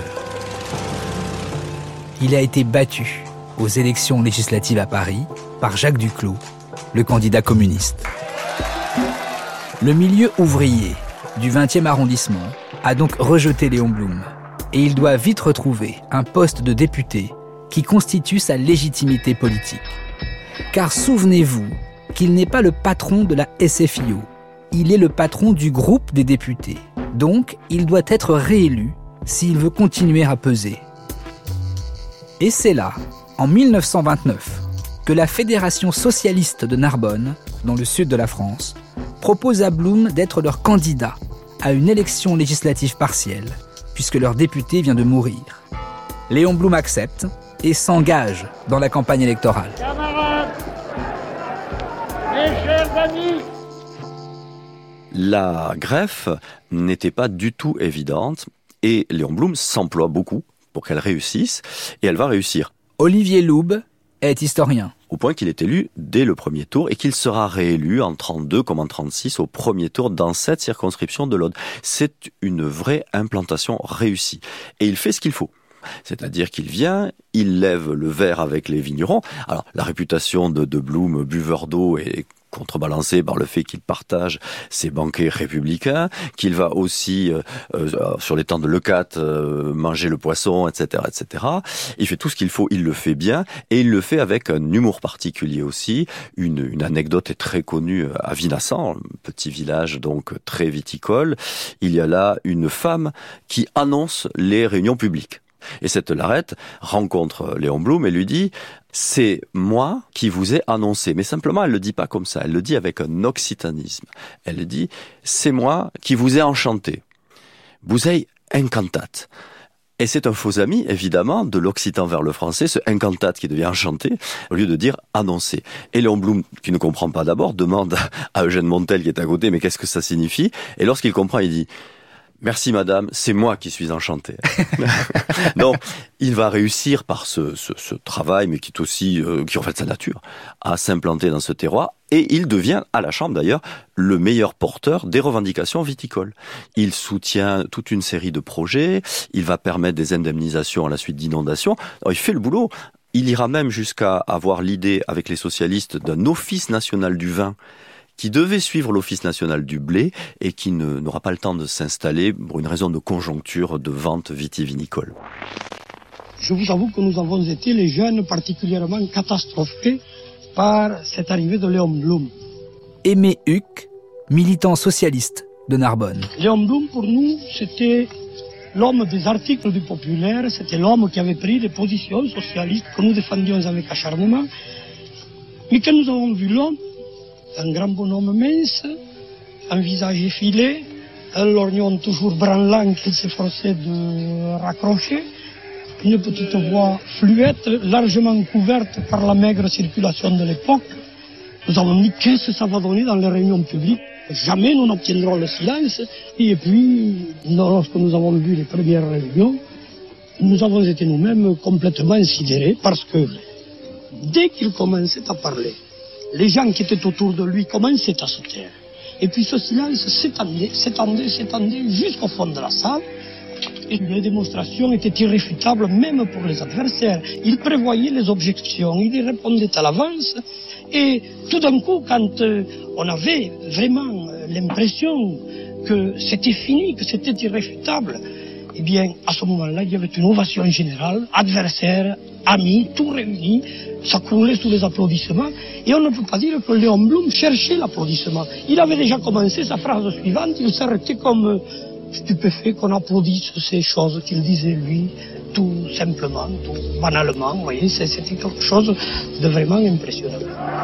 Il a été battu aux élections législatives à Paris par Jacques Duclos, le candidat communiste. Le milieu ouvrier du 20e arrondissement a donc rejeté Léon Blum et il doit vite retrouver un poste de député qui constitue sa légitimité politique. Car souvenez-vous qu'il n'est pas le patron de la SFIO, il est le patron du groupe des députés. Donc, il doit être réélu s'il veut continuer à peser. Et c'est là, en 1929, que la Fédération socialiste de Narbonne, dans le sud de la France, propose à Blum d'être leur candidat à une élection législative partielle, puisque leur député vient de mourir. Léon Blum accepte et s'engage dans la campagne électorale. Camarades, mes chers amis, la greffe n'était pas du tout évidente et Léon Blum s'emploie beaucoup pour qu'elle réussisse et elle va réussir. Olivier Loub est historien. Au point qu'il est élu dès le premier tour et qu'il sera réélu en 32 comme en 36 au premier tour dans cette circonscription de l'Aude. C'est une vraie implantation réussie. Et il fait ce qu'il faut. C'est-à-dire qu'il vient, il lève le verre avec les vignerons. Alors, la réputation de Blum, buveur d'eau, est contrebalancée par le fait qu'il partage ses banquets républicains, qu'il va aussi, sur les temps de Leucate, manger le poisson, etc., etc. Il fait tout ce qu'il faut, il le fait bien, et il le fait avec un humour particulier aussi. Une anecdote est très connue à Vinassan, un petit village donc très viticole. Il y a là une femme qui annonce les réunions publiques. Et cette Larette rencontre Léon Blum et lui dit « C'est moi qui vous ai annoncé ». Mais simplement, elle le dit pas comme ça, elle le dit avec un occitanisme. Elle dit « C'est moi qui vous ai enchanté ». Vous êtes encantat. Et c'est un faux ami, évidemment, de l'occitan vers le français, ce encantat qui devient enchanté, au lieu de dire annoncer. Et Léon Blum, qui ne comprend pas d'abord, demande à Eugène Montel qui est à côté « Mais qu'est-ce que ça signifie ?» Et lorsqu'il comprend, il dit « Merci madame, c'est moi qui suis enchanté. » Donc, il va réussir par ce travail, mais qui est aussi, qui reflète sa nature, à s'implanter dans ce terroir. Et il devient, à la Chambre d'ailleurs, le meilleur porteur des revendications viticoles. Il soutient toute une série de projets, il va permettre des indemnisations à la suite d'inondations. Alors, il fait le boulot. Il ira même jusqu'à avoir l'idée, avec les socialistes, d'un office national du vin, qui devait suivre l'Office national du blé et qui n'aura pas le temps de s'installer pour une raison de conjoncture de vente vitivinicole. Je vous avoue que nous avons été, les jeunes, particulièrement catastrophés par cette arrivée de Léon Blum. Aimé Huc, militant socialiste de Narbonne. Léon Blum, pour nous, c'était l'homme des articles du Populaire, c'était l'homme qui avait pris des positions socialistes que nous défendions avec acharnement, mais que nous avons vu l'homme, un grand bonhomme mince, un visage effilé, un lorgnon toujours branlant qu'il s'efforçait de raccrocher, une petite voix fluette, largement couverte par la maigre circulation de l'époque. Nous avons dit qu'est-ce que ça va donner dans les réunions publiques. Jamais nous n'obtiendrons le silence. Et puis, lorsque nous avons vu les premières réunions, nous avons été nous-mêmes complètement sidérés parce que dès qu'il commençait à parler, les gens qui étaient autour de lui commençaient à se taire. Et puis ce silence s'étendait jusqu'au fond de la salle. Et les démonstrations étaient irréfutables même pour les adversaires. Il prévoyait les objections, il y répondait à l'avance. Et tout d'un coup, quand on avait vraiment l'impression que c'était fini, que c'était irréfutable, eh bien, à ce moment-là, il y avait une ovation générale, adversaires, amis, tout réunis, ça coulait sous les applaudissements, et on ne peut pas dire que Léon Blum cherchait l'applaudissement. Il avait déjà commencé sa phrase suivante, il s'arrêtait comme stupéfait qu'on applaudisse ces choses qu'il disait lui, tout simplement, tout banalement, vous voyez, c'était quelque chose de vraiment impressionnant.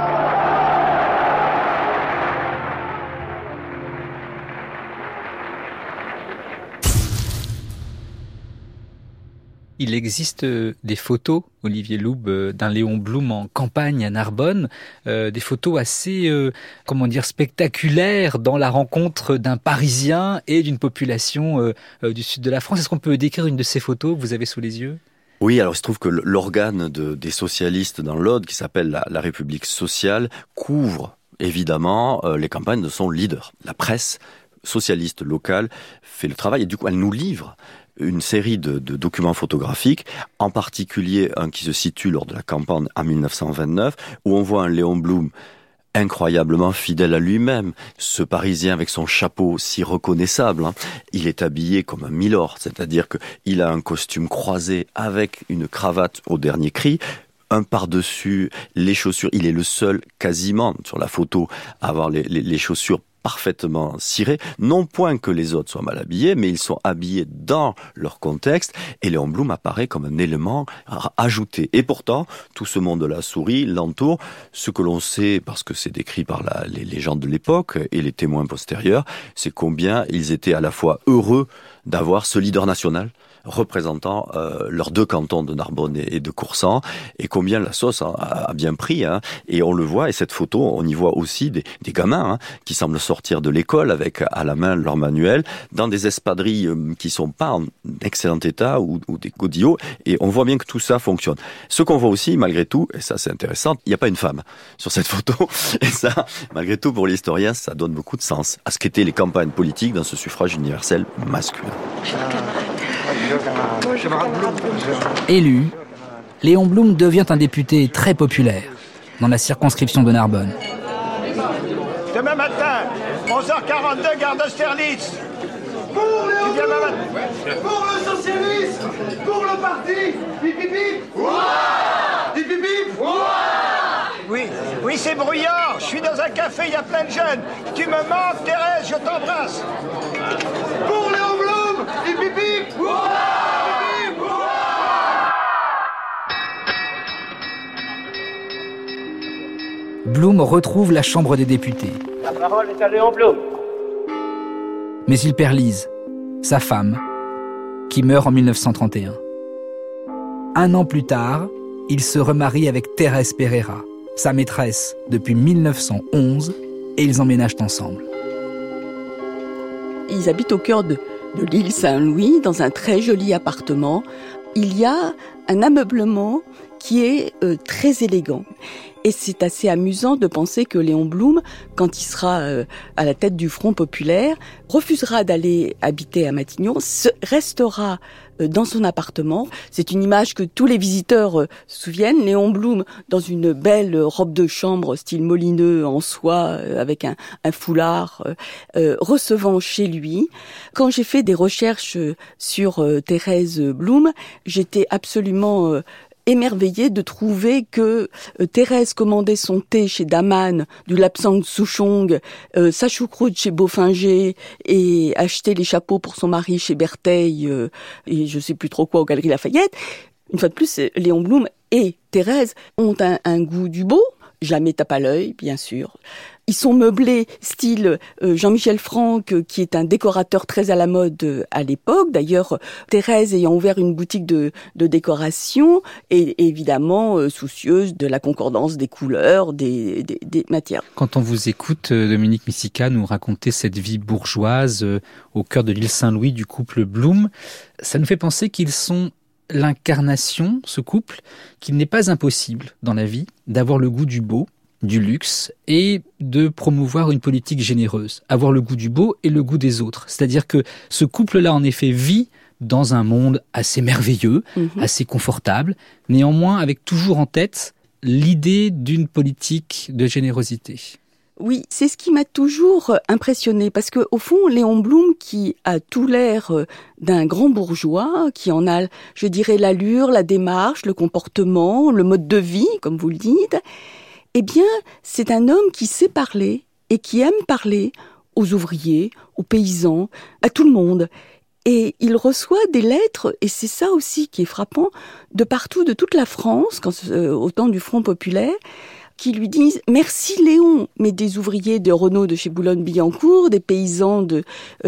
Il existe des photos, Olivier Loub, d'un Léon Blum en campagne à Narbonne, des photos assez, spectaculaires dans la rencontre d'un Parisien et d'une population du sud de la France. Est-ce qu'on peut décrire une de ces photos que vous avez sous les yeux ? Oui, alors il se trouve que l'organe des socialistes dans l'Aude, qui s'appelle la République sociale, couvre évidemment les campagnes de son leader. La presse socialiste locale fait le travail et du coup elle nous livre une série de documents photographiques, en particulier un qui se situe lors de la campagne en 1929, où on voit un Léon Blum incroyablement fidèle à lui-même. Ce Parisien avec son chapeau si reconnaissable, il est habillé comme un milord, c'est-à-dire qu'il a un costume croisé avec une cravate au dernier cri, un par-dessus, les chaussures. Il est le seul, quasiment, sur la photo, à avoir les chaussures parfaitement cirés, non point que les autres soient mal habillés, mais ils sont habillés dans leur contexte, et Léon Blum apparaît comme un élément ajouté. Et pourtant, tout ce monde-là sourit, l'entoure. Ce que l'on sait, parce que c'est décrit par les gens de l'époque et les témoins postérieurs, c'est combien ils étaient à la fois heureux d'avoir ce leader national représentant leurs 2 cantons de Narbonne et de Coursan, et combien la sauce a bien pris, hein. Et on le voit, et cette photo, on y voit aussi des gamins, hein, qui semblent sortir de l'école avec à la main leur manuel, dans des espadrilles qui sont pas en excellent état, ou des godillots, et on voit bien que tout ça fonctionne. Ce qu'on voit aussi, malgré tout, et ça c'est intéressant, il n'y a pas une femme sur cette photo, et ça, malgré tout, pour l'historien, ça donne beaucoup de sens à ce qu'étaient les campagnes politiques dans ce suffrage universel masculin. Élu, Léon Blum devient un député très populaire dans la circonscription de Narbonne. Demain matin, 11h42, gare d'Austerlitz. Pour le socialisme, pour le parti, hip hip hip, ouah, hip hip hip, ouah. Oui, c'est bruyant. Je suis dans un café, il y a plein de jeunes. Tu me manques, Thérèse, je t'embrasse. Pour Léon Blum, hip hip hip, ouah, hip hip hip, ouah. Blum retrouve la Chambre des députés. La parole est à Léon Blum. Mais il perd Lise, sa femme, qui meurt en 1931. 1 an plus tard, il se remarie avec Thérèse Pereira, sa maîtresse depuis 1911, et ils emménagent ensemble. Ils habitent au cœur de l'île Saint-Louis, dans un très joli appartement. Il y a un ameublement qui est très élégant. Et c'est assez amusant de penser que Léon Blum, quand il sera à la tête du Front populaire, refusera d'aller habiter à Matignon, restera dans son appartement. C'est une image que tous les visiteurs se souviennent. Léon Blum dans une belle robe de chambre style Molineux en soie, avec un foulard, recevant chez lui. Quand j'ai fait des recherches sur Thérèse Blum, j'étais absolument émerveillée de trouver que Thérèse commandait son thé chez Daman, du lapsang Souchong, sa choucroute chez Beaufinger, et achetait les chapeaux pour son mari chez Bertheil, et je sais plus trop quoi aux Galeries Lafayette. Une fois de plus, Léon Blum et Thérèse ont un goût du beau, jamais tape à l'œil, bien sûr. Ils sont meublés style Jean-Michel Franck, qui est un décorateur très à la mode à l'époque. D'ailleurs, Thérèse ayant ouvert une boutique de décoration est évidemment soucieuse de la concordance des couleurs, des matières. Quand on vous écoute, Dominique Misica, nous raconter cette vie bourgeoise au cœur de l'île Saint-Louis du couple Blum, ça nous fait penser qu'ils sont l'incarnation, ce couple, qu'il n'est pas impossible dans la vie d'avoir le goût du beau, du luxe, et de promouvoir une politique généreuse. Avoir le goût du beau et le goût des autres. C'est-à-dire que ce couple-là, en effet, vit dans un monde assez merveilleux, assez confortable, néanmoins avec toujours en tête l'idée d'une politique de générosité. Oui, c'est ce qui m'a toujours impressionné, parce que au fond, Léon Blum, qui a tout l'air d'un grand bourgeois, qui en a, je dirais, l'allure, la démarche, le comportement, le mode de vie, comme vous le dites, eh bien, c'est un homme qui sait parler et qui aime parler aux ouvriers, aux paysans, à tout le monde. Et il reçoit des lettres, et c'est ça aussi qui est frappant, de partout, de toute la France, au temps du Front populaire, qui lui disent « Merci Léon », mais des ouvriers de Renault de chez Boulogne-Billancourt, des paysans de,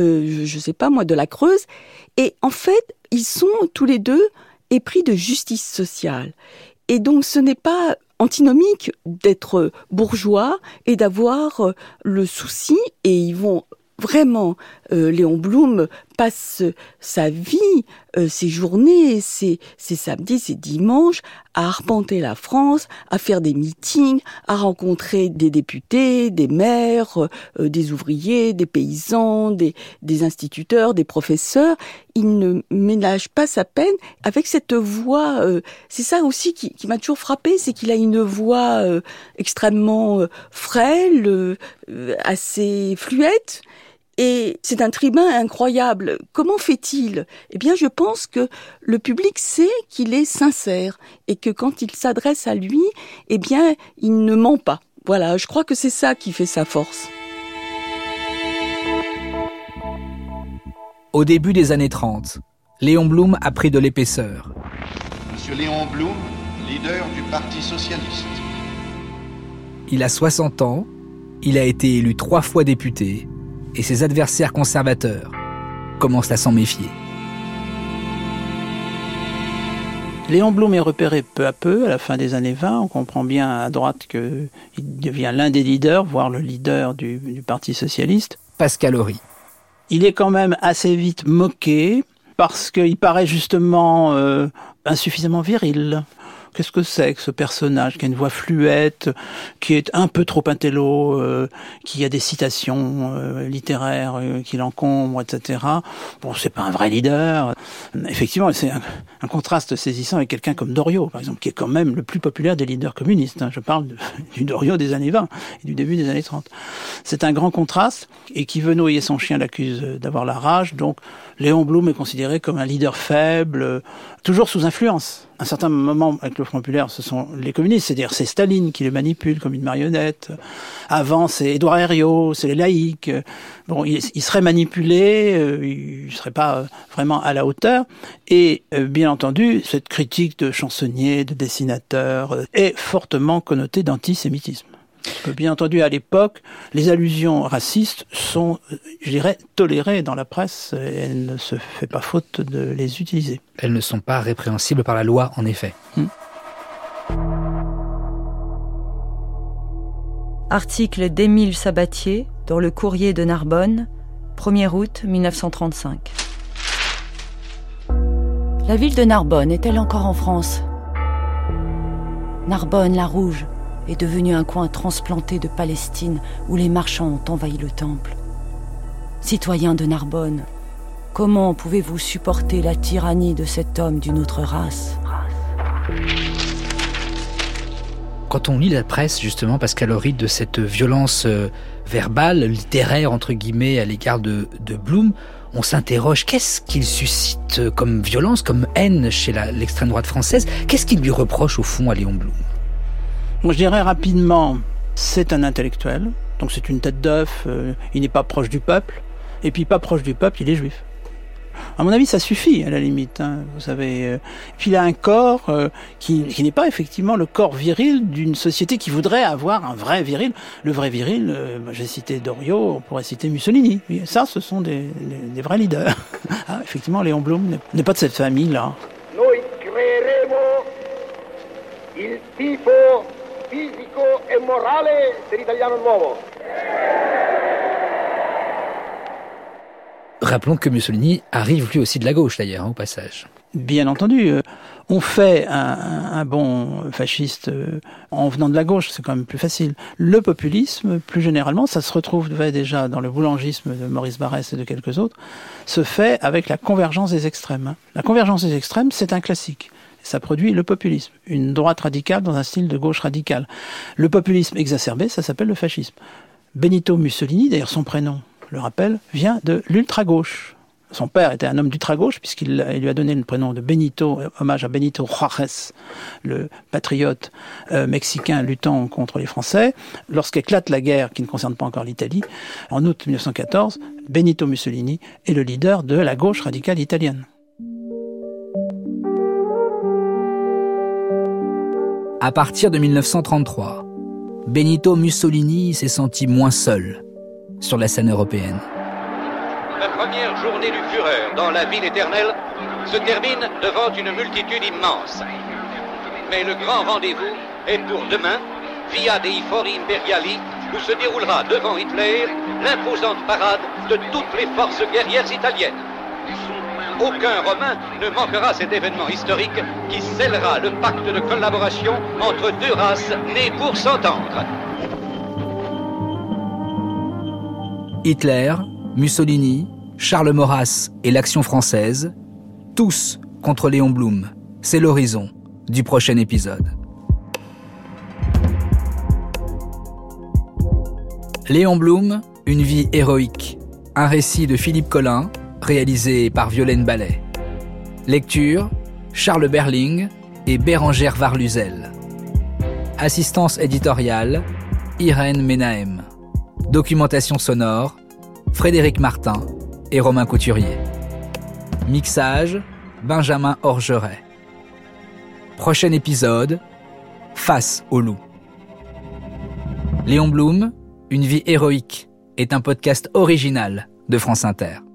je sais pas moi, de la Creuse. Et en fait, ils sont tous les deux épris de justice sociale. Et donc, ce n'est pas antinomique d'être bourgeois et d'avoir le souci, et ils vont vraiment, Léon Blum passe sa vie, ses journées, ses samedis, ses dimanches à arpenter la France, à faire des meetings, à rencontrer des députés, des maires, des ouvriers, des paysans, des instituteurs, des professeurs. Il ne ménage pas sa peine avec cette voix. C'est ça aussi qui m'a toujours frappée, c'est qu'il a une voix extrêmement frêle, assez fluette. Et c'est un tribun incroyable. Comment fait-il ? Eh bien, je pense que le public sait qu'il est sincère et que quand il s'adresse à lui, eh bien, il ne ment pas. Voilà, je crois que c'est ça qui fait sa force. Au début des années 30, Léon Blum a pris de l'épaisseur. Monsieur Léon Blum, leader du Parti socialiste. Il a 60 ans, il a été élu 3 fois député, et ses adversaires conservateurs commencent à s'en méfier. Léon Blum est repéré peu à peu, à la fin des années 20. On comprend bien à droite qu'il devient l'un des leaders, voire le leader du Parti socialiste. Pascal Horry. Il est quand même assez vite moqué, parce qu'il paraît justement insuffisamment viril. Qu'est-ce que c'est que ce personnage qui a une voix fluette, qui est un peu trop intello, qui a des citations littéraires qui l'encombrent, etc. Bon, c'est pas un vrai leader. Effectivement, c'est un contraste saisissant avec quelqu'un comme Doriot, par exemple, qui est quand même le plus populaire des leaders communistes. Je parle du Doriot des années 20 et du début des années 30. C'est un grand contraste, et qui veut noyer son chien l'accuse d'avoir la rage. Donc, Léon Blum est considéré comme un leader faible, toujours sous influence. À un certain moment, avec le Front populaire, ce sont les communistes, c'est-à-dire c'est Staline qui les manipule comme une marionnette. Avant, c'est Édouard Herriot, c'est les laïcs. Bon, il serait manipulé, il serait pas vraiment à la hauteur. Et bien entendu, cette critique de chansonnier, de dessinateur, est fortement connotée d'antisémitisme. Bien entendu, à l'époque, les allusions racistes sont, je dirais, tolérées dans la presse, et elle ne se fait pas faute de les utiliser. Elles ne sont pas répréhensibles par la loi, en effet. Article d'Émile Sabatier dans le Courrier de Narbonne, 1er août 1935. La ville de Narbonne est-elle encore en France ? Narbonne, la Rouge, est devenu un coin transplanté de Palestine où les marchands ont envahi le temple. Citoyens de Narbonne, comment pouvez-vous supporter la tyrannie de cet homme d'une autre race ? Quand on lit la presse, justement, Pascal Horry, de cette violence verbale, littéraire, entre guillemets, à l'égard de Blum, on s'interroge, qu'est-ce qu'il suscite comme violence, comme haine chez l'extrême droite française ? Qu'est-ce qu'il lui reproche, au fond, à Léon Blum ? Moi, je dirais rapidement, c'est un intellectuel, donc c'est une tête d'œuf, il n'est pas proche du peuple, et puis pas proche du peuple, il est juif. À mon avis, ça suffit, à la limite, vous savez. Puis il a un corps qui n'est pas effectivement le corps viril d'une société qui voudrait avoir un vrai viril. Le vrai viril, j'ai cité Doriot, on pourrait citer Mussolini. Ça, ce sont des vrais leaders. Ah, effectivement, Léon Blum n'est pas de cette famille-là. Noi creeremo il tipo fisico e morale dell'italiano nuovo. Rappelons que Mussolini arrive lui aussi de la gauche, d'ailleurs, au passage. Bien entendu. On fait un bon fasciste en venant de la gauche, c'est quand même plus facile. Le populisme, plus généralement, ça se retrouve déjà dans le boulangisme de Maurice Barrès et de quelques autres, se fait avec la convergence des extrêmes. La convergence des extrêmes, c'est un classique. Ça produit le populisme, une droite radicale dans un style de gauche radicale. Le populisme exacerbé, ça s'appelle le fascisme. Benito Mussolini, d'ailleurs son prénom, le rappel, vient de l'ultra-gauche. Son père était un homme d'ultra-gauche, puisqu'il lui a donné le prénom de Benito, hommage à Benito Juárez, le patriote mexicain luttant contre les Français. Lorsqu'éclate la guerre qui ne concerne pas encore l'Italie, en août 1914, Benito Mussolini est le leader de la gauche radicale italienne. À partir de 1933, Benito Mussolini s'est senti moins seul sur la scène européenne. La première journée du Führer dans la ville éternelle se termine devant une multitude immense. Mais le grand rendez-vous est pour demain, via dei Fori Imperiali, où se déroulera devant Hitler l'imposante parade de toutes les forces guerrières italiennes. Aucun Romain ne manquera cet événement historique qui scellera le pacte de collaboration entre deux races nées pour s'entendre. Hitler, Mussolini, Charles Maurras et l'Action française, tous contre Léon Blum. C'est l'horizon du prochain épisode. Léon Blum, une vie héroïque. Un récit de Philippe Collin, réalisé par Violaine Ballet. Lecture, Charles Berling et Bérangère Varluzel. Assistance éditoriale, Irène Menahem. Documentation sonore, Frédéric Martin et Romain Couturier. Mixage, Benjamin Orgeret. Prochain épisode, Face au loup. Léon Blum, une vie héroïque, est un podcast original de France Inter.